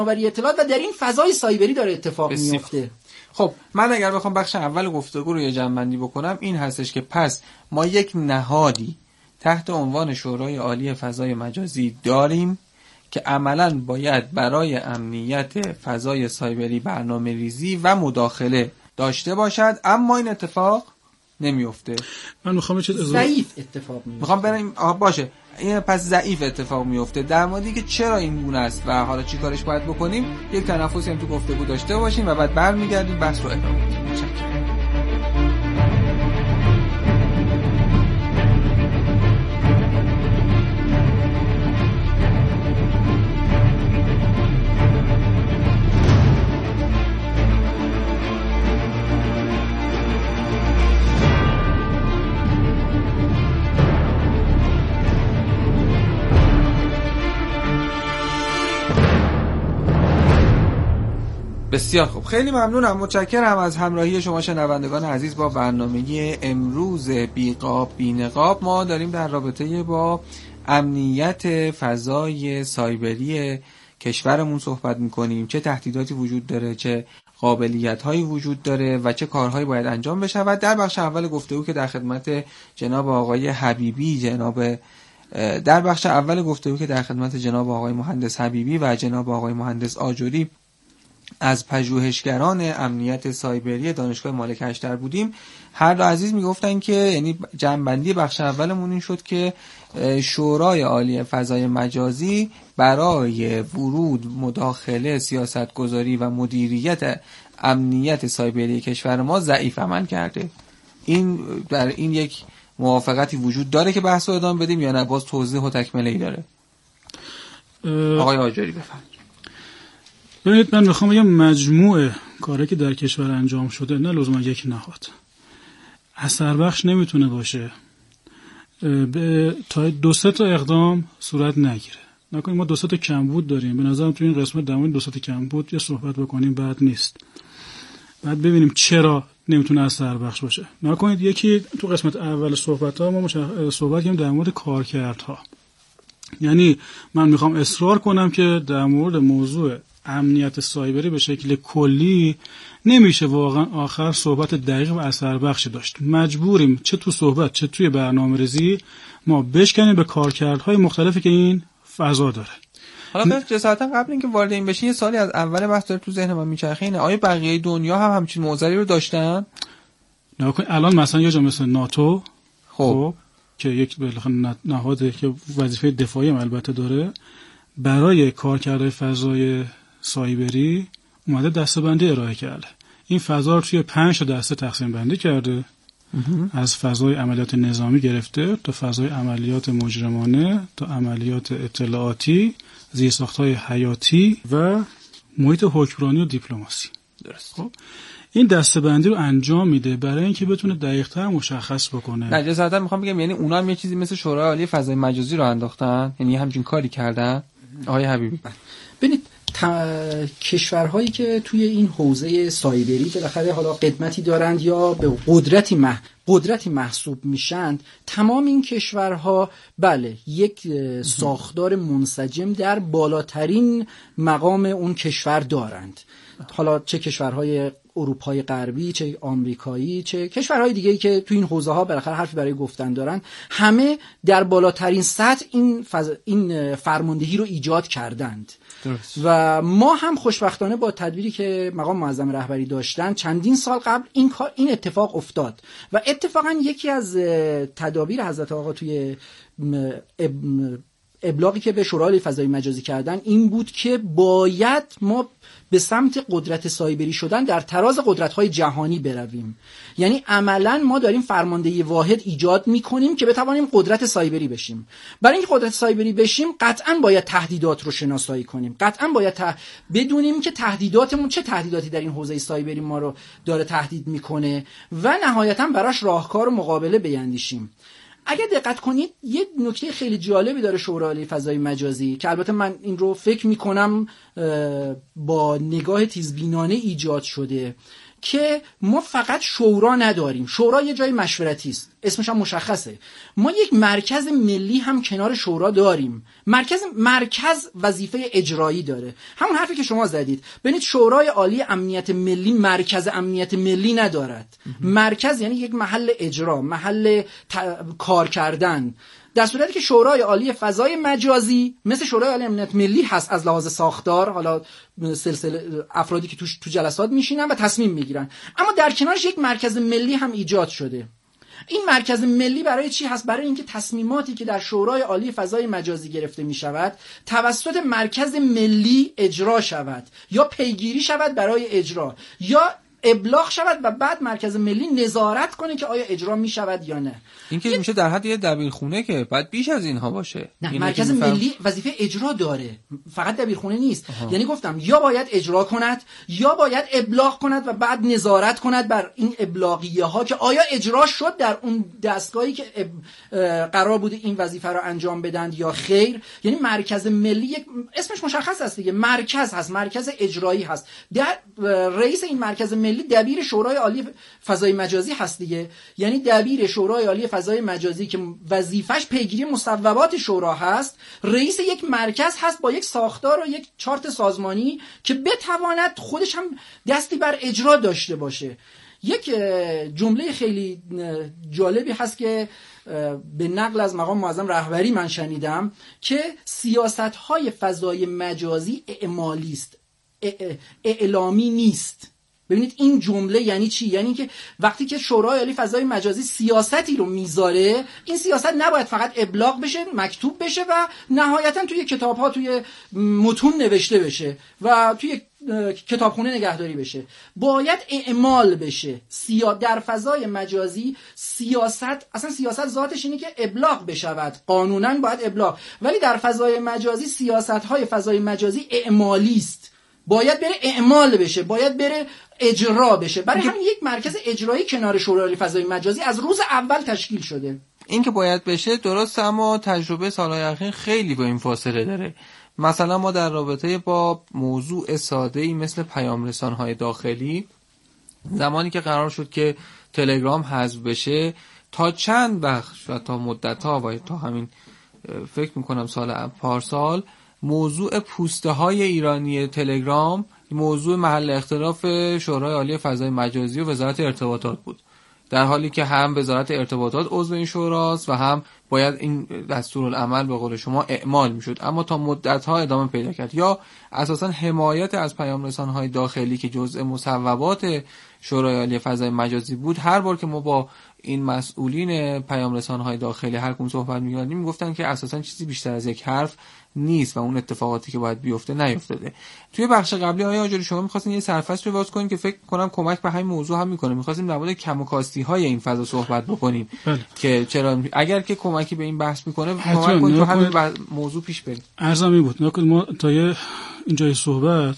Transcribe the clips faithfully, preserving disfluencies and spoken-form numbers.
فناوری اطلاعات و در این فضای سایبری داره اتفاق میفته. خب من اگر بخوام بخش اول گفتگو رو یه جمع‌بندی بکنم این هستش که پس ما یک نهادی تحت عنوان شورای عالی فضای مجازی داریم که عملاً باید برای امنیت فضای سایبری برنامه‌ریزی و مداخله داشته باشد، اما این اتفاق نمیفته. من میخوام یه چیز ضعیف اتفاق میفته. میخوام بریم باشه این پس ضعیف اتفاق میفته. در موردی که چرا این گونه است و حالا چی کارش باید بکنیم یک تنفسی هم تو گفتگو داشته باشیم و بعد برمیگردیم بحث رو ادامه میدیم. متشکرم. بسیار خوب، خیلی ممنونم، متشکرم از همراهی شما شنوندگان عزیز با برنامه امروز بیقاب بینقاب. ما داریم در رابطه با امنیت فضای سایبری کشورمون صحبت میکنیم، چه تهدیداتی وجود داره، چه قابلیت‌هایی وجود داره و چه کارهایی باید انجام بشود. در بخش اول گفتگو که در خدمت جناب آقای حبیبی جناب در بخش اول گفتگو که در خدمت جناب آقای مهندس حبیبی و جناب آقای مهندس آجوری از پژوهشگران امنیت سایبری دانشگاه مالک هشتر بودیم، هر دو عزیز میگفتن که یعنی جمع‌بندی بخش اولمون این شد که شورای عالی فضای مجازی برای ورود، مداخله، سیاستگذاری و مدیریت امنیت سایبری کشور ما ضعیف عمل کرده. این در این یک موافقتی وجود داره که بحث رو ادامه بدیم یا نه باز توضیح و تکمله‌ای داره؟ آقای آجری بفرمایید. ببینید من میخوام بگم مجموعه کاری که در کشور انجام شده، نه لزوما یک نهاد، اثر بخش نمیتونه باشه به تا دو سه تا اقدام صورت نگیره. نکنیم ما دو سه تا کمبود داریم، به نظرم تو این قسمت در مورد دو سه تا کمبود یه صحبت بکنیم بد نیست. بعد ببینیم چرا نمیتونه اثر بخش باشه. نکنید یکی تو قسمت اول صحبت ها ما صحبت کردیم در مورد کارکردها. یعنی من میخوام اصرار کنم که در مورد موضوع امنیت سایبری به شکل کلی نمیشه واقعا آخر صحبت دقیق و اثر بخشی داشت. مجبوریم چه تو صحبت چه توی برنامه‌ریزی ما بشکنیم به کارکردهای مختلفی که این فضا داره. حالا بس جسارتا قبل اینکه وارد این بشین یه سوالی از اول بحث داره تو ذهن من میچرخه، اینه آیا بقیه دنیا هم همچین موضوعی رو داشتن؟ نه الان مثلا یه جا مثل ناتو خب که یک بالاخره نهاده که وظیفه دفاعی هم البته داره، برای کارکردهای فضای سایبری اومده دسته‌بندی ارائه کرده. این فضا رو توی پنج تا دسته تقسیم بندی کرده، از فضای عملیات نظامی گرفته تا فضای عملیات مجرمانه تا عملیات اطلاعاتی، زیرساخت‌های حیاتی و محیط حکمرانی و دیپلماسی. درست. خب این دسته‌بندی رو انجام میده برای اینکه بتونه دقیق‌تر مشخص بکنه. نه جسارتا میخوام بگم یعنی اونا هم یه چیزی مثل شورای عالی فضای مجازی رو انداختن، یعنی همچین کاری کردن. آقای حبیبی ببینید کشورهایی که توی این حوزه سایبری بالاخره حالا قدمتی دارند یا به قدرتی مح... قدرتی محسوب میشن، تمام این کشورها بله یک ساختار منسجم در بالاترین مقام اون کشور دارند. حالا چه کشورهای اروپای غربی، چه آمریکایی، چه کشورهای دیگه‌ای که تو این حوزه ها بالاخره حرفی برای گفتن دارن، همه در بالاترین سطح این فز... این فرماندهی رو ایجاد کردند. درست. و ما هم خوشبختانه با تدبیری که مقام معظم رهبری داشتن چندین سال قبل این کار این اتفاق افتاد و اتفاقا یکی از تدابیر حضرت آقا توی ابلاغی که به شورای فضای مجازی کردن این بود که باید ما به سمت قدرت سایبری شدن در تراز قدرت‌های جهانی برویم. یعنی عملاً ما داریم فرماندهی واحد ایجاد می‌کنیم که بتوانیم قدرت سایبری بشیم. برای اینکه قدرت سایبری بشیم قطعاً باید تهدیدات رو شناسایی کنیم. قطعاً باید ته... بدونیم که تهدیداتمون چه تهدیداتی در این حوزه سایبری ما رو داره تهدید می‌کنه و نهایتاً براش راهکار و مقابله بیاندیشیم. اگه دقت کنید یه نکته خیلی جالبی داره شورای فضای مجازی که البته من این رو فکر میکنم با نگاه تیزبینانه ایجاد شده که ما فقط شورا نداریم. شورا یه جای مشورتی است، اسمش هم مشخصه. ما یک مرکز ملی هم کنار شورا داریم. مرکز مرکز وظیفه اجرایی داره. همون حرفی که شما زدید. ببینید شورای عالی امنیت ملی مرکز امنیت ملی ندارد. مرکز یعنی یک محل اجرا، محل ت... کار کردن. در صورتی که شورای عالی فضای مجازی مثل شورای عالی امنیت ملی هست از لحاظ ساختار، حالا سلسله افرادی که تو تو جلسات میشینن و تصمیم میگیرن، اما در کنارش یک مرکز ملی هم ایجاد شده. این مرکز ملی برای چی هست؟ برای اینکه تصمیماتی که در شورای عالی فضای مجازی گرفته می شود توسط مرکز ملی اجرا شود یا پیگیری شود برای اجرا یا ابلاغ شود و بعد مرکز ملی نظارت کنه که آیا اجرا می شود یا نه. این که میشه در حد یه دبیرخونه که بعد بیش از اینها باشه. نه، مرکز ملی وظیفه اجرا داره، فقط دبیرخونه نیست. آها. یعنی گفتم یا باید اجرا کند یا باید ابلاغ کند و بعد نظارت کند بر این ابلاغیه ها که آیا اجرا شد در اون دستگاهی که قرار بوده این وظیفه رو انجام بدن یا خیر. یعنی مرکز ملی یک اسمش مشخص است دیگه، مرکز هست، مرکز اجرایی هست. در رئیس این مرکز ملی دبیر شورای عالی فضای مجازی هست دیگه. یعنی دبیر شورای عالی فضای مجازی که وظیفش پیگیری مصوبات شورا هست، رئیس یک مرکز هست با یک ساختار و یک چارت سازمانی که بتواند خودش هم دستی بر اجرا داشته باشه. یک جمله خیلی جالبی هست که به نقل از مقام معظم رهبری من شنیدم که سیاست‌های فضای مجازی اعمالی است، اعلامی نیست. ببینید این جمله یعنی چی؟ یعنی که وقتی که شورای عالی فضای مجازی سیاستی رو میذاره، این سیاست نباید فقط ابلاغ بشه، مکتوب بشه و نهایتا توی کتاب‌ها توی متون نوشته بشه و توی کتابخونه نگهداری بشه. باید اعمال بشه. سیا در فضای مجازی سیاست، اصلا سیاست ذاتش اینه که ابلاغ بشود، قانونا باید ابلاغ، ولی در فضای مجازی سیاست‌های فضای مجازی اعمالی است. باید بره اعمال بشه، باید بره اجرا بشه. برای همین یک مرکز اجرایی کنار شورای عالی فضای مجازی از روز اول تشکیل شده. این که باید بشه درست، اما تجربه سالهای اخیر خیلی با این فاصله داره. مثلا ما در رابطه با موضوع ساده‌ای مثل پیام رسان‌های داخلی، زمانی که قرار شد که تلگرام حذف بشه، تا چند بخش و تا مدت‌ها و تا همین فکر می‌کنم سال پارسال موضوع پوسته های ایرانی تلگرام موضوع محل اختلاف شورای عالی فضای مجازی و وزارت ارتباطات بود، در حالی که هم وزارت ارتباطات عضو این شوراست و هم باید این دستورالعمل به قول شما اعمال میشد، اما تا مدت ها ادامه پیدا کرد. یا اساسا حمایت از پیام رسان‌های داخلی که جزء مصوبات شورای عالی فضای مجازی بود، هر بار که ما با این مسئولین پیام رسان‌های داخلی هر کدوم صحبت می‌کردیم میگفتن که اساسا چیزی بیشتر از یک حرف نیست و اون اتفاقاتی که باید بیفته نیفتاده. توی بخش قبلی آقای آجری شما می‌خواستین یه سرفصل رو باز کنین که فکر کنم کمک به همین موضوع هم می‌کنه. می‌خواستیم در مورد کم و کاستی‌های این فضا صحبت بکنیم. بله. که چرا اگر که کمکی به این بحث می‌کنه کمک کنید تو همین موضوع پیش بریم. ارزمی بود. نکنید ما تا یه اینجای صحبت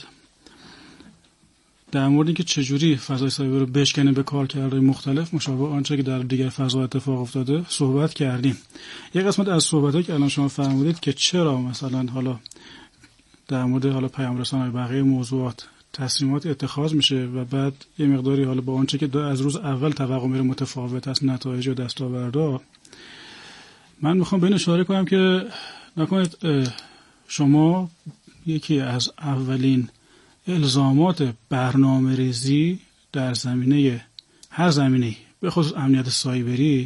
در مورد اینکه چجوری فضای سایبر رو بشکنه به کارکردهای مختلف مشابه آنچه که در دیگر فضا اتفاق افتاده صحبت کردیم. یک قسمت از صحبت‌ها که الان شما فرمودید که چرا مثلا حالا در مورد حالا پیام رسان‌های بقیه موضوعات تصمیمات اتخاذ میشه و بعد یه مقداری حالا با آنچه که از روز اول توقع میره متفاوت است نتایج و دستاوردها، من میخوام به این اشاره کنم که نکنید شما یکی از اولین الزامات برنامه ریزی در زمینه هر زمینه به خصوص امنیت سایبری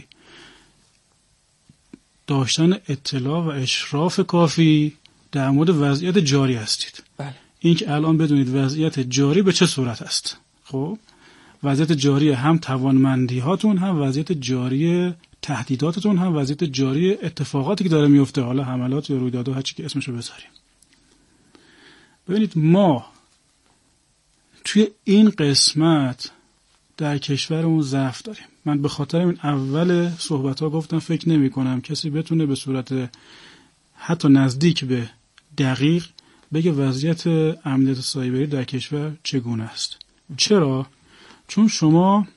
داشتن اطلاع و اشراف کافی در مورد وضعیت جاری هستید. بله. این که الان بدونید وضعیت جاری به چه صورت است. خب وضعیت جاری هم توانمندی هاتون، هم وضعیت جاری تهدیداتتون، هم وضعیت جاری اتفاقاتی که داره میفته، حالا حملات یا رویدادها هر چی که اسمشو بذاریم. ببینید ما توی این قسمت در کشورمون ضعف داریم. من به خاطر این اول صحبت‌ها گفتم فکر نمی‌کنم کسی بتونه به صورت حتی نزدیک به دقیق بگه وضعیت امنیت سایبری در کشور چگونه است. چرا؟ چون شما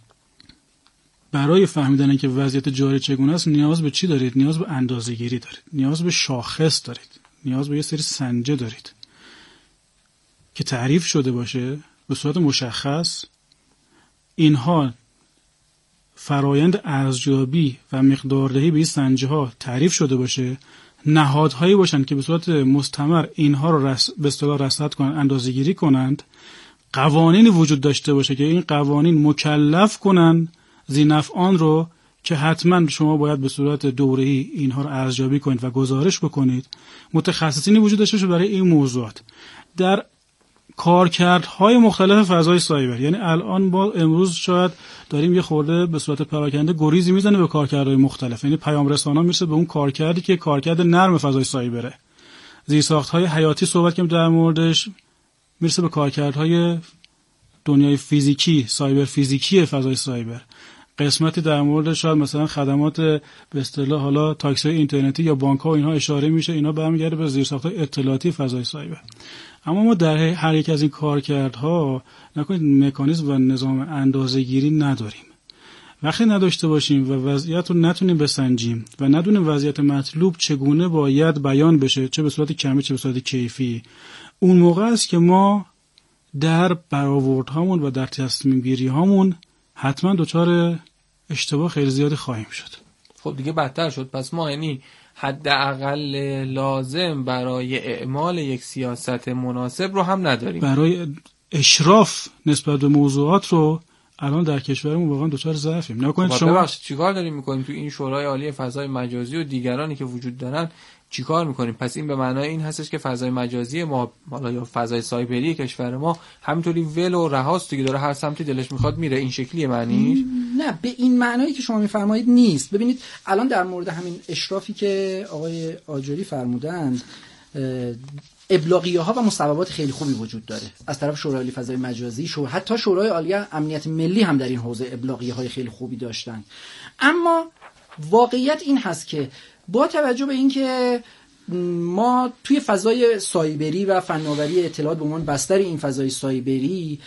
برای فهمیدن که وضعیت جاری چگونه است نیاز به چی دارید؟ نیاز به اندازه‌گیری دارید. نیاز به شاخص دارید. نیاز به یه سری سنجه دارید که تعریف شده باشه به صورت مشخص. اینها فرایند ارزیابی و مقداردهی به این سنجه ها تعریف شده باشه، نهادهایی باشن که به صورت مستمر اینها رو رس... به اصطلاح رصد کنن، اندازه‌گیری کنند، قوانینی وجود داشته باشه که این قوانین مکلف کنن ذینفعان رو که حتما شما باید به صورت دوره‌ای اینها رو ارزیابی کنید و گزارش بکنید، متخصصینی وجود داشته باشه برای این موضوعات در کارکردهای مختلف فضای سایبر. یعنی الان ما امروز شاید داریم یه خورده به صورت پراکنده گریزی میزنه به کارکردهای مختلف، یعنی پیام رسانا میرسه به اون کارکردی که کارکرد نرم فضای سایبره، زیرساخت‌های حیاتی صحبت کنیم در موردش، میرسه به کارکردهای دنیای فیزیکی، سایبر فیزیکی فضای سایبر، قسمتی در مورد شاید مثلا خدمات به اصطلاح حالا تاکسی اینترنتی یا بانک‌ها و اینها اشاره میشه، اینا برمیگرده به زیرساخت‌های اطلاعاتی فضای سایبر. اما ما در هر یک از این کارکردها نکنید مکانیزم و نظام اندازه‌گیری نداریم. وقتی نداشته باشیم و وضعیت رو نتونیم بسنجیم و ندونیم وضعیت مطلوب چگونه باید بیان بشه، چه به صورت کمی چه به صورت کیفی، اون موقع است که ما در برآوردهامون و در تصمیم گیری هامون حتما دچار اشتباه خیلی زیادی خواهیم شد. خب دیگه بدتر شد. پس ما یعنی حداقل لازم برای اعمال یک سیاست مناسب رو هم نداریم. برای اشراف نسبت به موضوعات رو الان در کشورمون واقعا دچار ضعفیم. نکنید شما ببخشید چیکار داریم میکنیم تو این شورای عالی فضای مجازی و دیگرانی که وجود دارن، چیکار میکنیم؟ پس این به معنای این هستش که فضای مجازی ما حالا یا فضای سایبری کشور ما همینطوری ول و رهاست دیگه، داره هر سمتی دلش میخواد میره، این شکلیه معنیش؟ نه، به این معنایی که شما میفرمایید نیست. ببینید الان در مورد همین اشرافی که آقای آجری فرمودند، ابلاغیه ها و مصوبات خیلی خوبی وجود داره از طرف شورای عالی فضای مجازی، شو حتی شورای عالی امنیت ملی هم در این حوزه ابلاغیه های خیلی خوبی داشتن. اما واقعیت این هست که با توجه به اینکه ما توی فضای سایبری و فناوری اطلاعات به عنوان بستر این فضای سایبری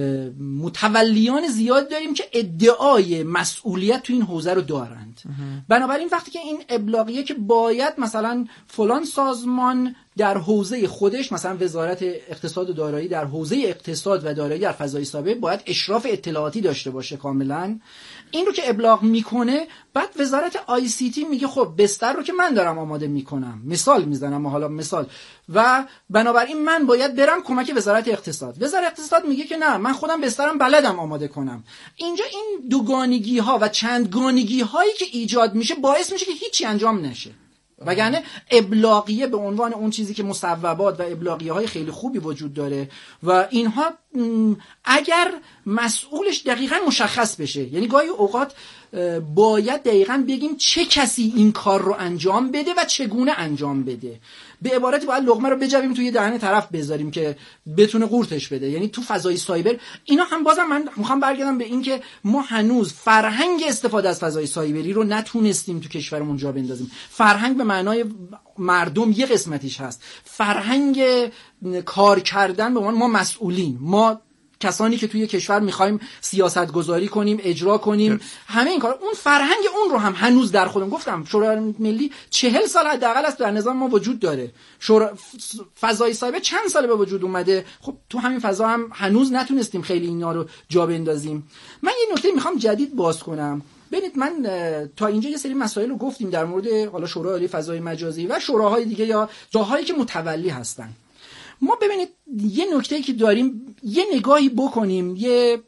متولیان زیاد داریم که ادعای مسئولیت تو این حوزه رو دارند. بنابراین وقتی که این ابلاغیه که باید مثلا فلان سازمان در حوزه خودش، مثلا وزارت اقتصاد و دارایی در حوزه اقتصاد و دارایی در فضای سایبر باید اشراف اطلاعاتی داشته باشه کاملا، این رو که ابلاغ میکنه، بعد وزارت آی سی تی میگه خب بستر رو که من دارم آماده میکنم، مثال میزنم حالا مثال، و بنابراین من باید برم کمک وزارت اقتصاد. وزارت اقتصاد میگه که نه، من خودم بسترم بلدم آماده کنم. اینجا این دوگانگی ها و چندگانگی هایی که ایجاد میشه باعث میشه که هیچی انجام نشه. وگرنه ابلاغیه به عنوان اون چیزی که مصوبات و ابلاغیه های خیلی خوبی وجود داره و اینها اگر مسئولش دقیقاً مشخص بشه، یعنی گاهی اوقات باید دقیقاً بگیم چه کسی این کار رو انجام بده و چگونه انجام بده. به عبارتی باید لقمه رو بجویم توی دهن طرف بذاریم که بتونه قورتش بده. یعنی تو فضای سایبر اینا هم بازم من میخوام برگردم به این که ما هنوز فرهنگ استفاده از فضای سایبری رو نتونستیم تو کشورمون جا بندازیم. فرهنگ به معنای مردم یه قسمتیش هست، فرهنگ کار کردن به عنوان ما مسئولین، ما کسانی که توی کشور میخوایم سیاست گذاری کنیم، اجرا کنیم، همه این کار، اون فرهنگ اون رو هم هنوز در خودم، گفتم شورای ملی چهل سال حداقل است در نظام ما وجود داره. شورا فضای سایبر چند ساله به وجود اومده، خب تو همین فضا هم هنوز نتونستیم خیلی اینا رو جا بندازیم. من یه نکته میخوام جدید باز کنم. ببینید من تا اینجا یه سری مسائل رو گفتیم در مورد حالا شورای عالی فضای مجازی و شوراهای دیگه یا جاهایی که متولی هستن. ما ببینید یه نکته‌ای که داریم یه نگاهی بکنیم یه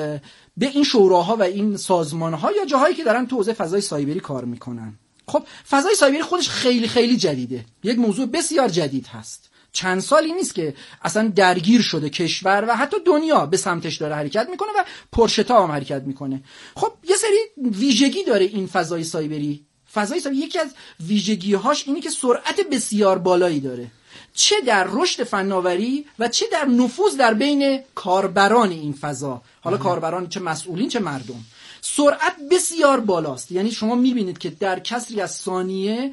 به این شوراها و این سازمان‌ها یا جاهایی که دارن تو حوزه فضای سایبری کار میکنن. خب فضای سایبری خودش خیلی خیلی جدیده، یک موضوع بسیار جدید هست. چند سالی نیست که اصلا درگیر شده کشور و حتی دنیا به سمتش داره حرکت میکنه و پرشتاب هم حرکت میکنه. خب یه سری ویژگی داره این فضای سایبری. فضای سایبری یکی از ویژگی‌هاش اینه که سرعت بسیار بالایی داره، چه در رشد فناوری و چه در نفوذ در بین کاربران این فضا، حالا کاربران چه مسئولین چه مردم. سرعت بسیار بالاست، یعنی شما میبینید که در کسری از ثانیه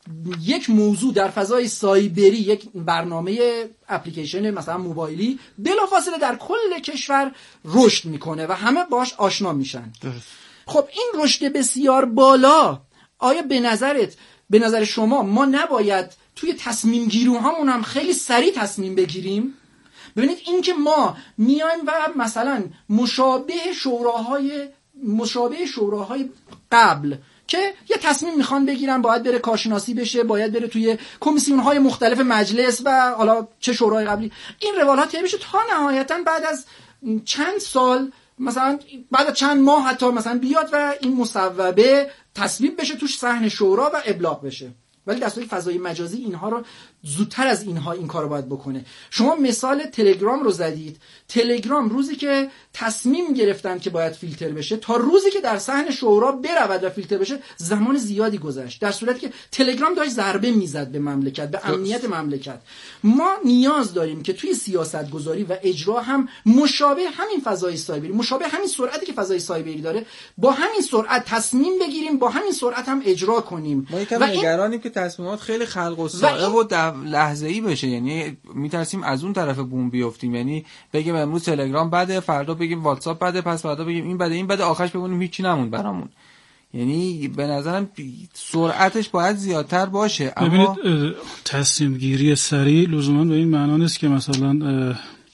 یک موضوع در فضای سایبری، یک برنامه اپلیکیشن مثلا موبایلی بلافاصله در کل کشور رشد میکنه و همه باش آشنا میشن. خب این رشد بسیار بالا، آیا به نظرت به نظر شما ما نباید توی تصمیم گیری‌هامون هم خیلی سریع تصمیم بگیریم؟ ببینید این که ما میایم و مثلا مشابه شوراهای مشابه شوراهای قبل که یه تصمیم میخوان بگیرن، باید بره کارشناسی بشه، باید بره توی کمیسیون‌های مختلف مجلس و حالا چه شورای قبلی، این روال‌ها طی بشه تا نهایتاً بعد از چند سال، مثلا بعد از چند ماه حتی مثلا بیاد و این مصوبه تصویب بشه توش صحن شورا و ابلاغ بشه. ولی در صورت فضای مجازی اینها رو زودتر از اینها این کارو باید بکنه. شما مثال تلگرام رو زدید. تلگرام روزی که تصمیم گرفتن که باید فیلتر بشه تا روزی که در صحن شورا برود و فیلتر بشه زمان زیادی گذشت، در صورتی که تلگرام داشت ضربه میزد به مملکت، به امنیت مملکت. ما نیاز داریم که توی سیاست گذاری و اجرا هم مشابه همین فضای سایبری، مشابه همین سرعتی که فضای سایبری داره، با همین سرعت تصمیم بگیریم، با همین سرعت هم اجرا کنیم. ما یکم نگرانیم که تصمیمات خیلی خلق و سائق و لحظه‌ای بشه، یعنی میترسیم از اون طرف بوم بیافتیم، یعنی بگیم امروز تلگرام بده، فردا بگیم واتساپ بده، پس فردا بگیم این بده، این بده، آخرش ببینیم هیچی نموند برامون. یعنی به نظرم سرعتش باید زیادتر باشه. اما ببینید تصمیم گیری سریع لزوما به این معنا نیست که مثلا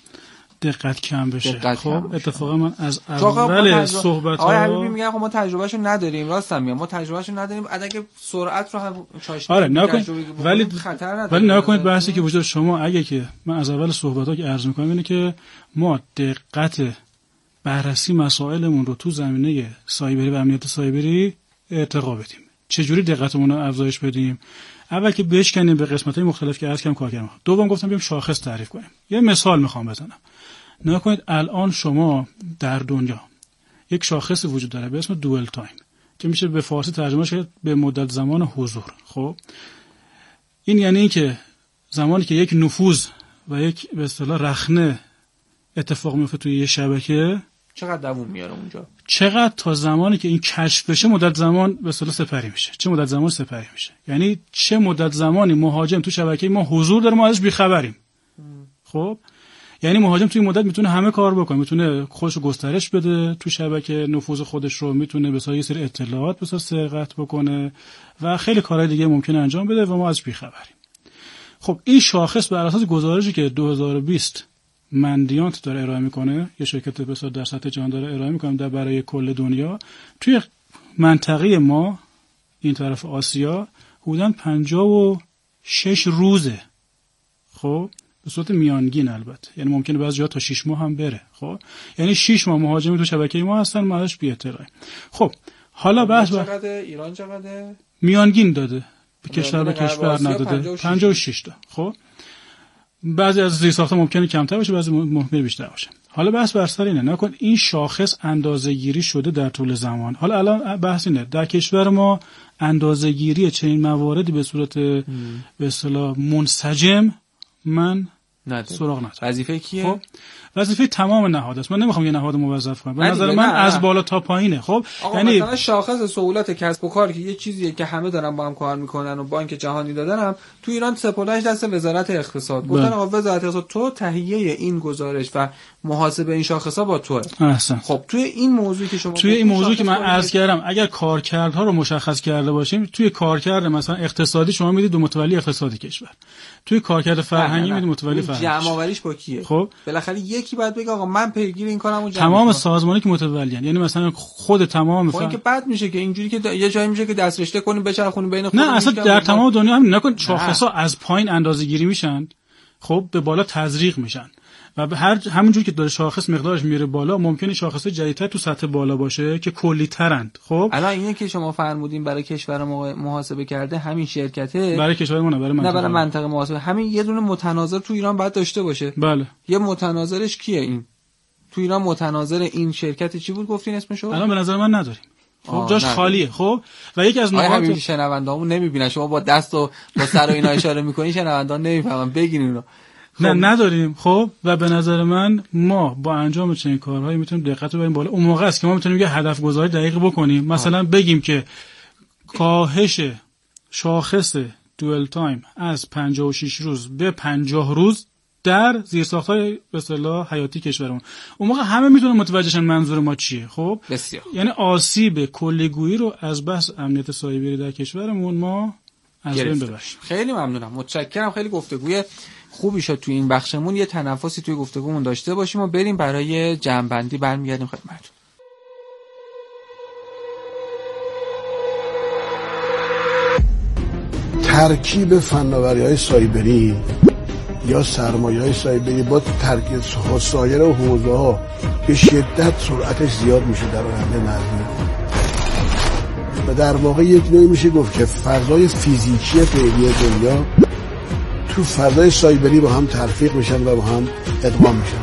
دقت کم بشه. دقت خب کم اتفاقا من از اول صحبت ها آقای حبیبی میگن خب ما تجربهشو نداریم. راستم میگم ما تجربهشو نداریم. اگه سرعت رو هم چاشنی آره نکن، ولی ولی نکنید بحثی که وجود شما، اگه که من از اول صحبت ها که عرض میکنم اینه که ما دقت بررسی مسائلمون رو تو زمینه سایبری و امنیت سایبری ارتقا بدیم. چجوری دقتمون رو افزایش بدیم؟ اول که بشکنیم به قسمت‌های مختلف که عرض کردم کار کردم. دوم گفتم بیام شاخص تعریف کنیم. یه مثال میخوام بزنم. نکنید الان شما در دنیا یک شاخص وجود داره به اسم دوئل تایم که میشه به فارسی ترجمه شد به مدت زمان حضور. خب این یعنی این که زمانی که یک نفوذ و یک به اصطلاح رخنه اتفاق میفته توی یه شبکه چقدر دوام میاره اونجا، چقدر تا زمانی که این کشف بشه مدت زمان به اصطلاح سپری میشه، چه مدت زمان سپری میشه، یعنی چه مدت زمانی مهاجم تو شبکه ما حضور داره ما ازش بیخبریم. خب یعنی مهاجم توی مدت میتونه همه کار بکنه، میتونه خودش رو گسترش بده تو شبکه، نفوذ خودش رو میتونه به یه سری اطلاعات به سرقت بکنه و خیلی کارهای دیگه ممکنه انجام بده و ما ازش بیخبریم. خب این شاخص بر اساس گزارشی که دو هزار و بیست مندیانت داره ارائه میکنه، یه شرکت بسیار در سطح جهان داره ارائه میکنه در برای کل دنیا، توی منطقه ما این طرف آسیا حدوداً پنجاه و شش روزه. خب به صورت میانگین البته، یعنی ممکنه بعضی جاها تا شش ماه هم بره. خب یعنی شش ماه مهاجمی تو شبکه ما هستن، ما ازش بی اطلاعیم. خب حالا بحث چقدر ایران چقدر میانگین داده به کشور به کشور نداده، پنجاه و شش تا. خب بعضی از زیرساخت‌ها ممکنه کمتر باشه، بعضی ممکنه بیشتر باشه. حالا بحث بر سر اینه، نکن این شاخص اندازه‌گیری شده در طول زمان. حالا الان بحث اینه در کشور ما اندازه‌گیری چنین مواردی به صورت به اصطلاح منسجم من سراغ ندارم. وظیفه کیه؟ خب وظیفه تمام نهاد است. من نمیخوام یه نهاد موظف کنم. به نظر من از بالا تا پایینه. خب یعنی مثلا شاخص سهولت کسب و کار که یه چیزیه که همه دارن با هم کار میکنن و بانک جهانی دادن هم تو ایران سپردنش دست وزارت اقتصاد. گفتن آقا وزارت اقتصاد تو تهیه این گزارش و محاسبه این شاخصا با توه. احسن. خب توی این موضوعی که شما توی این موضوعی که من عرض کردم اگر کارکردها رو مشخص کرده باشیم، توی کارکرد مثلا اقتصادی شما میدید دو متولی اقتصادی کشور، توی کارکرد فرهنگی میدید متولی فرهنگی. جمع آوریش با کیه؟ خب بالاخره یکی باید بگه آقا من پیگیر این کارمو جمع تمام سازمانی که متولیان، یعنی مثلا خود تمام خب این که بد میشه که اینجوری که یه جایی میشه که دست رشته کنیم بچرخونیم بین خودمون. نه اصلا در تمام دنیا هم نکن، شاخصا از پایین اندازه‌گیری میشن، خب به بالا تزریق میشن و هر همونجوری که داره شاخص مقدارش میره بالا ممکنه شاخص جدیدتر تو سطح بالا باشه که کلی ترند. خب الان اینه که شما فرمودین برای کشور محاسبه کرده همین شرکته، برای کشور ما نه برای منطقه، نه برای منطقه محاسبه همین یه دونه متناظر تو ایران باید داشته باشه. بله یه متناظرش کیه؟ این تو ایران متناظر این شرکت چی بود گفتین اسمشو؟ الان به نظر من نداریم. خب جاش خالیه. خب و یکی از نکات همین شنوندهامون نمیبینن، شما با دست و با سر و اینا اشاره میکنین شنوندان نمیفهمن، بگین اونو. نه نداریم. خب و به نظر من ما با انجام چنین کارهایی میتونیم دقت رو ببریم بالا. اون موقع است که ما میتونیم یه هدف گذاری دقیق بکنیم. مثلا بگیم که کاهش شاخص دوئل تایم از پنجاه و شش روز به پنجاه روز در زیرساخت‌های به اصطلاح حیاتی کشورمون، اون موقع همه میتونن متوجه شن منظور ما چیه. خب بسیار. یعنی آسیب کلیگویی رو از بحث امنیت سایبری در کشورمون ما از بین ببریم. خیلی ممنونم، متشکرم. خیلی گفتگوی خوبی شد توی این بخشمون. یه تنفسی توی گفتگومون داشته باشیم و بریم برای جمع‌بندی، برمیگردیم خدمتتون. ترکیب فناوری‌های سایبری یا سرمایه‌های سایبری با ترکیب سایر حوزه‌ها به شدت سرعتش زیاد میشه در آینده نزدیک و در واقع یک نوعی میشه گفت که فضای فیزیکی فعلی دنیا تو فضای سایبری با هم تلفیق میشن و با هم ادغام میشن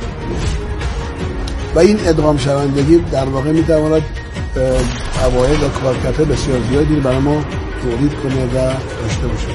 و این ادغام شوندگی در واقع میتواند فواید و کارکردهای بسیار زیادی برای ما تولید کنه و داشته باشه.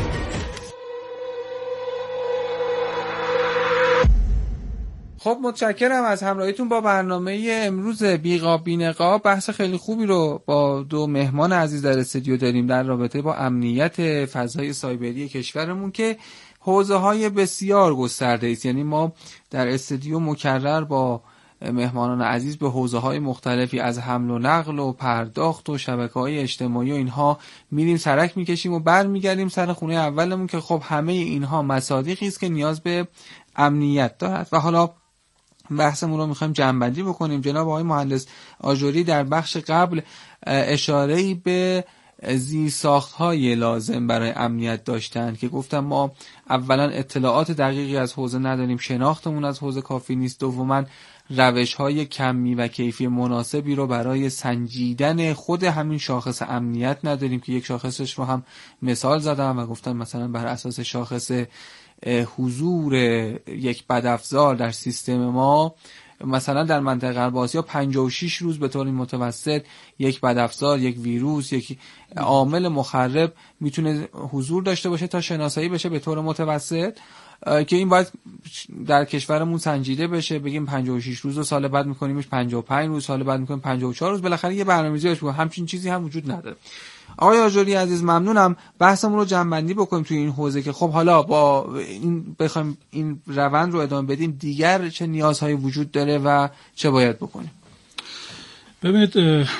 خب متشکرم از همراهیتون با برنامه امروز بیقاب بینقاب. بحث خیلی خوبی رو با دو مهمان عزیز در استودیو داریم در رابطه با امنیت فضای سایبری کشورمون که حوزه های بسیار گسترده است. یعنی ما در استودیو مکرر با مهمانان عزیز به حوزه های مختلفی از حمل و نقل و پرداخت و شبکه‌های اجتماعی و اینها میریم سرک میکشیم و برمیگردیم سر خونه اولمون که خب همه اینها مصادیقی است که نیاز به امنیت دارد. و حالا بحثمون رو میخوایم جمع‌بندی بکنیم. جناب آقای مهندس آجری در بخش قبل اشاره‌ای به زیرساخت‌های لازم برای امنیت داشتند که گفتم ما اولا اطلاعات دقیقی از حوزه نداریم، شناختمون از حوزه کافی نیست، دوما روش‌های کمی و کیفی مناسبی رو برای سنجیدن خود همین شاخص امنیت نداریم که یک شاخصش رو هم مثال زدم و گفتم مثلا بر اساس شاخص حضور یک بدافزار در سیستم ما مثلا در منطقه غرب آسیا پنجاه و شش روز به طور متوسط یک بدافزار، یک ویروس، یک عامل مخرب میتونه حضور داشته باشه تا شناسایی بشه به طور متوسط که این باید در کشورمون سنجیده بشه. بگیم پنجاه و شش روز و سال بعد میکنیمش پنجاه و پنج روز، سال بعد میکنیم پنجاه و چهار روز، بالاخره یه برنامه‌ریزی باشه. همچین چیزی هم وجود نداره. آقای آجری عزیز ممنونم. بحثمون رو جمع‌بندی بکنیم توی این حوزه که خب حالا با این بخوایم این روند رو ادامه بدیم دیگر چه نیازهایی وجود داره و چه باید بکنیم. ببینید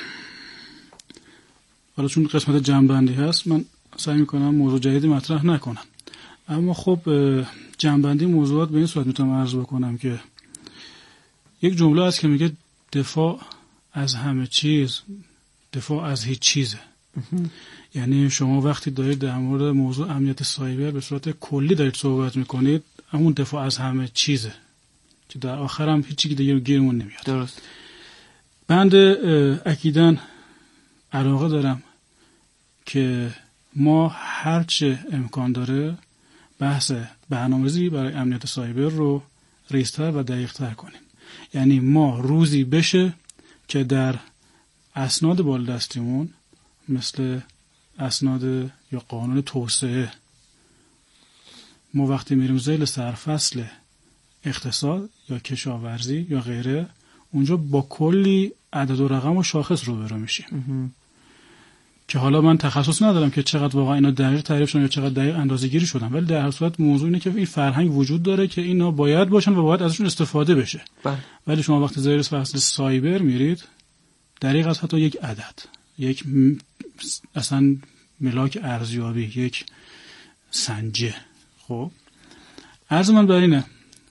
حالا چون قسمت جمع‌بندی هست من سعی میکنم موضوع جدیدی مطرح نکنم، اما خب جمع‌بندی موضوعات به این صورت میتونم عرض بکنم که یک جمله هست که میگه دفاع از همه چیز دفاع از هیچ چیزه. یعنی شما وقتی دارید در مورد موضوع امنیت سایبر به صورت کلی دارید صحبت میکنید، همون دفاع از همه چیزه که در آخر هم هیچی دیگه گیرمون نمیاد. درست. بند اکیداً علاقه دارم که ما هرچه امکان داره بحث برنامه‌ریزی برای امنیت سایبر رو ریزتر و دقیق‌تر کنیم. یعنی ما روزی بشه که در اسناد بالادستیمون مثل اسناد یا قانون توسعه ما وقتی میریم ذیل سرفصل اقتصاد یا کشاورزی یا غیره اونجا با کلی عدد و رقم و شاخص روبرو میشیم که حالا من تخصص ندارم که چقدر واقعا اینا دقیق تعریف شدن یا چقدر دقیق اندازه‌گیری شدن، ولی در هر صورت موضوع اینه که این فرهنگ وجود داره که اینا باید باشن و باید ازشون استفاده بشه. بله. ولی شما وقتی ذیل فصل سایبر میرید دقیق از حتی یک عدد، یک م... اصلا ملاک ارزیابی، یک سنجه. خب عرض من بر اینه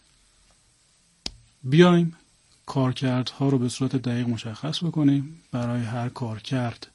بیایم کارکردها رو به صورت دقیق مشخص بکنیم، برای هر کارکرد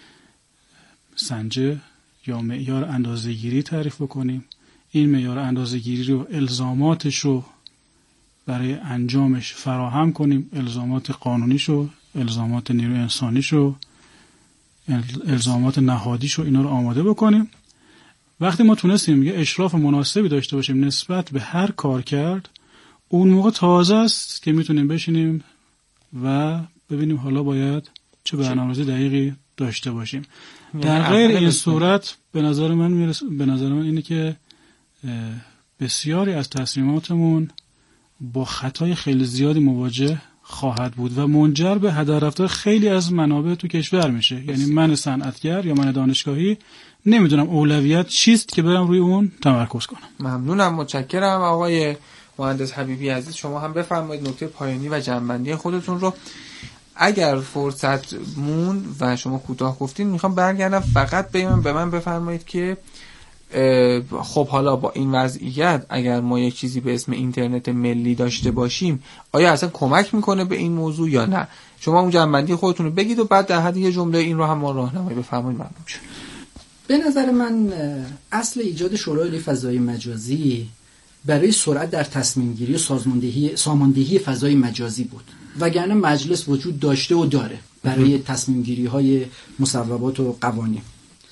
سنجه یا معیار اندازه‌گیری تعریف بکنیم، این معیار اندازه‌گیری رو الزاماتش رو برای انجامش فراهم کنیم، الزامات قانونیش رو، الزامات نیروی انسانیش رو، الزامات نهادیش رو، اینا رو آماده بکنیم. وقتی ما تونستیم یه اشراف مناسبی داشته باشیم نسبت به هر کار کرد، اون موقع تازه است که میتونیم بشینیم و ببینیم حالا باید چه برنامه‌ریزی دقیقی داشته باشیم. در غیر این صورت به نظر من میرس... به نظر من اینه که بسیاری از تصمیماتمون با خطای خیلی زیادی مواجه خواهد بود و منجر به هدر رفتن خیلی از منابع تو کشور میشه. یعنی من صنعتگر یا من دانشگاهی نمیدونم اولویت چیست که برم روی اون تمرکز کنم. ممنونم، متشکرم. آقای مهندس حبیبی عزیز شما هم بفرمایید نکته پایانی و جنبندی خودتون رو. اگر فرصت مون و شما کوتاه گفتین میخوام برگردم فقط به من به من بفرمایید که خب حالا با این وضعیت اگر ما یک چیزی به اسم اینترنت ملی داشته باشیم آیا اصلا کمک میکنه به این موضوع یا نه؟ شما اون جنبندی خودتون رو بگید و بعد در حد یه جمله این رو هم ما راهنمایی بفرمایید. ممنون. به نظر من اصل ایجاد شورای عالی فضای مجازی برای سرعت در تصمیم گیری و سازماندهی ساماندهی فضای مجازی بود، وگرنه مجلس وجود داشته و داره برای تصمیم گیری های مصوبات و قوانین.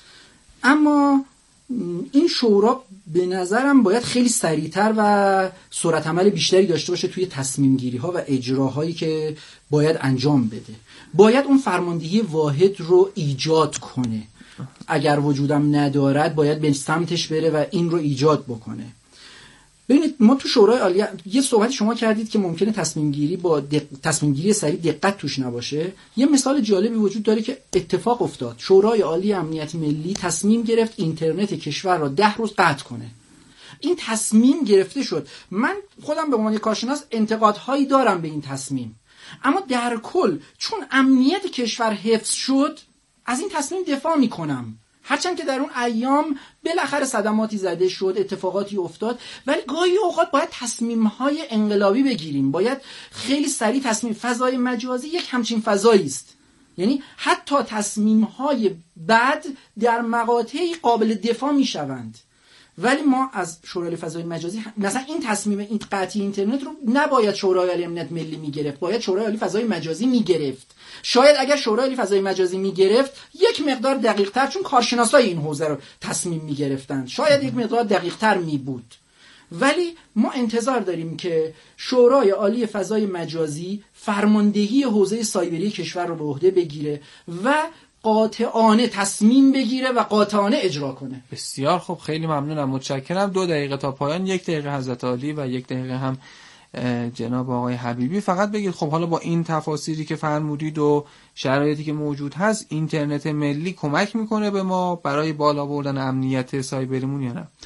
اما این شورا به نظرم باید خیلی سریعتر و سرعت عمل بیشتری داشته باشه توی تصمیم گیری ها و اجراهایی که باید انجام بده. باید اون فرماندهی واحد رو ایجاد کنه، اگر وجودم ندارد باید به سمتش بره و این رو ایجاد بکنه. ببینید ما تو شورای عالی یه صحبت شما کردید که ممکنه تصمیم گیری با دق... تصمیم گیری سریع دقت توش نباشه. یه مثال جالبی وجود داره که اتفاق افتاد. شورای عالی امنیت ملی تصمیم گرفت اینترنت کشور را ده روز قطع کنه. این تصمیم گرفته شد. من خودم به عنوان کارشناس انتقادهایی دارم به این تصمیم، اما در کل چون امنیت کشور حفظ شد از این تصمیم دفاع میکنم، هرچند که در اون ایام بالاخره صدماتی زده شد، اتفاقاتی افتاد، ولی گاهی اوقات باید تصمیم‌های انقلابی بگیریم، باید خیلی سریع تصمیم. فضای مجازی یک همچین فضایی است، یعنی حتی تصمیم‌های بد در مقاطعی قابل دفاع میشوند، ولی ما از شورای فضای مجازی مثلا این تصمیم این قطعی اینترنت رو نباید شورای عالی امنیت ملی میگرفت، باید شورای عالی فضای مجازی میگرفت. شاید اگر شورای عالی فضای مجازی میگرفت یک مقدار دقیق تر، چون کارشناسای این حوزه رو تصمیم میگرفتن، شاید یک مقدار دقیق تر می بود. ولی ما انتظار داریم که شورای عالی فضای مجازی فرماندهی حوزه سایبری کشور رو به عهده بگیره و قاطعانه تصمیم بگیره و قاطعانه اجرا کنه. بسیار خوب، خیلی ممنونم، متشکرم. دو دقیقه تا پایان، یک دقیقه حضرت عالی و یک دقیقه هم جناب آقای حبیبی. فقط بگید خب حالا با این تفاصیلی که فرمودید و شرایطی که موجود هست، اینترنت ملی کمک میکنه به ما برای بالا بردن امنیت سایبریمون یا نه؟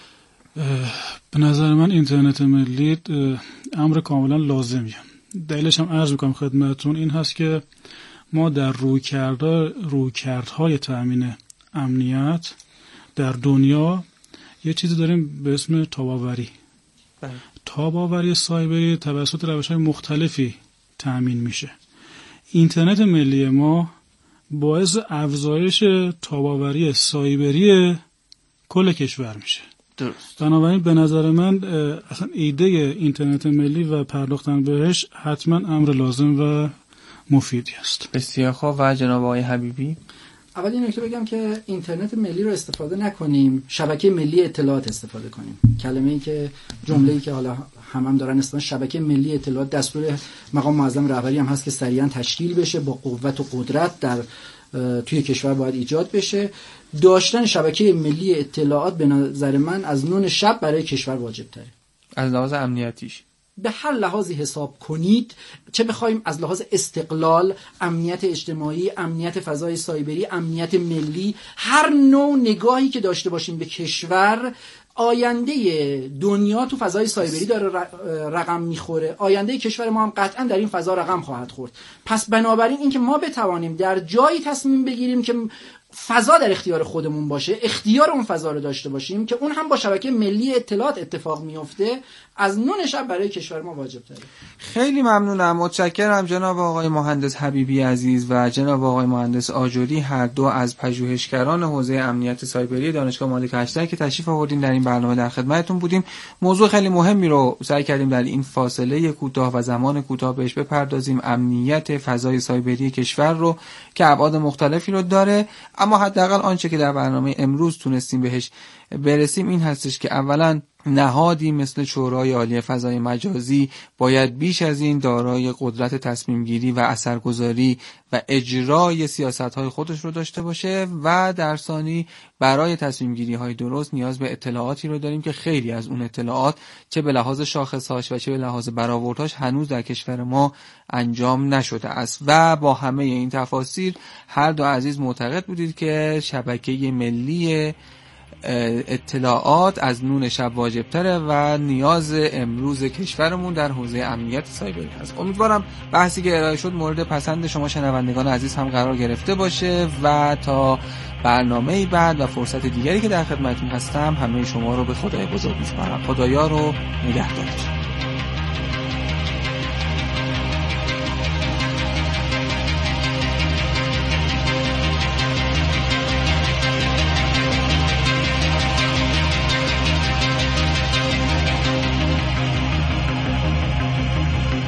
به نظر من اینترنت ملی امر کاملا لازمیه. دلیلش هم عرض میکنم خدمتتون، این هست که ما در رویکردهای تأمین امنیت در دنیا یه چیزی داریم به اسم تاب‌آوری. تاب‌آوری سایبری توسط روش‌های مختلفی تأمین میشه. اینترنت ملی ما باعث افزایش تاب‌آوری سایبری کل کشور میشه. درست. بنابراین به نظر من اصلا ایده اینترنت ملی و پرداختن بهش حتما امر لازم و مفیدی است. بسیار خوب. و جناب آقای حبیبی؟ اول این نکته بگم که اینترنت ملی رو استفاده نکنیم، شبکه ملی اطلاعات استفاده کنیم. کلمه‌ای که جمله‌ای که حالا هم هم دارن استفاده، شبکه ملی اطلاعات دستور مقام معظم رهبری هم هست که سریعا تشکیل بشه، با قوت و قدرت در توی کشور باید ایجاد بشه. داشتن شبکه ملی اطلاعات به نظر من از نون شب برای کشور واجب تره. از لحاظ امنیتیش به هر لحاظی حساب کنید، چه بخوایم از لحاظ استقلال، امنیت اجتماعی، امنیت فضای سایبری، امنیت ملی، هر نوع نگاهی که داشته باشیم به کشور، آینده دنیا تو فضای سایبری داره رقم میخوره، آینده کشور ما هم قطعا در این فضا رقم خواهد خورد. پس بنابراین اینکه ما بتوانیم در جایی تصمیم بگیریم که فضا در اختیار خودمون باشه، اختیار اون فضا رو داشته باشیم که اون هم با شبکه ملی اطلاعات اتفاق میفته، از نون شب برای کشور ما واجب تره. خیلی ممنونم، متشکرم جناب آقای مهندس حبیبی عزیز و جناب آقای مهندس آجری، هر دو از پژوهشگران حوزه امنیت سایبری دانشگاه مالک هشتگ که تشریف آوردین در این برنامه، در خدمتتون بودیم. موضوع خیلی مهمی رو سعی کردیم در این فاصله کوتاه و زمان کوتاه بهش بپردازیم، امنیت فضای سایبری کشور رو که ابعاد مختلفی رو داره، اما حداقل آنچه که در برنامه امروز تونستیم بهش برسیم این هستش که اولا نهادی مثل شورای عالی فضای مجازی باید بیش از این دارای قدرت تصمیم گیری و اثرگذاری و اجرای سیاست‌های خودش رو داشته باشه و در ثانی برای تصمیم گیری های درست نیاز به اطلاعاتی رو داریم که خیلی از اون اطلاعات چه به لحاظ شاخصهاش و چه به لحاظ برآوردهاش هنوز در کشور ما انجام نشده است. و با همه این تفاصیل هر دو عزیز معتقد بودید که شبکه ملی اطلاعات از نون شب واجب تره و نیاز امروز کشورمون در حوزه امنیت سایبری هست. امیدوارم بحثی که ارائه شد مورد پسند شما شنوندگان عزیز هم قرار گرفته باشه و تا برنامه بعد و فرصت دیگری که در خدمتتون هستم همه شما رو به خدای بزرگ میسپارم. خدایا رو نگهدارش.